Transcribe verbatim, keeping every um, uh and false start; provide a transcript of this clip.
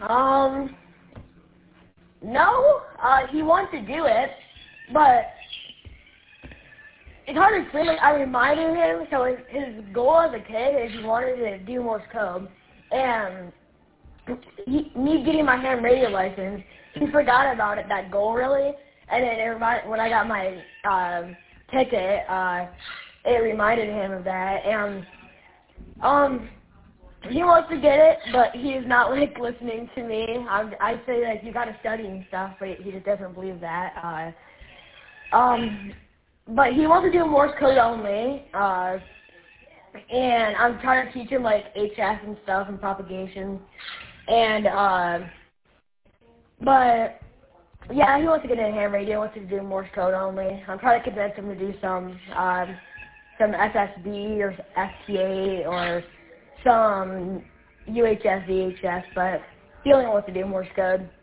Um, no, uh, he wants to do it, but it's hard to explain. Like, I reminded him, so his, his goal as a kid is he wanted to do Morse code, and he, me getting my ham radio license, he forgot about it, that goal really, and then it remind, when I got my um, ticket, uh, it reminded him of that, and um, he wants to get it, but he's not like listening to me. I I say like you gotta study and stuff, but he just doesn't believe that. Uh, um, but he wants to do Morse code only, uh, and I'm trying to teach him like H F and stuff and propagation, and uh, but yeah, he wants to get into ham radio, wants to do Morse code only. I'm trying to convince him to do some um, some S S B or S T A or some U H F, V H F, but he only wants to do Morse code.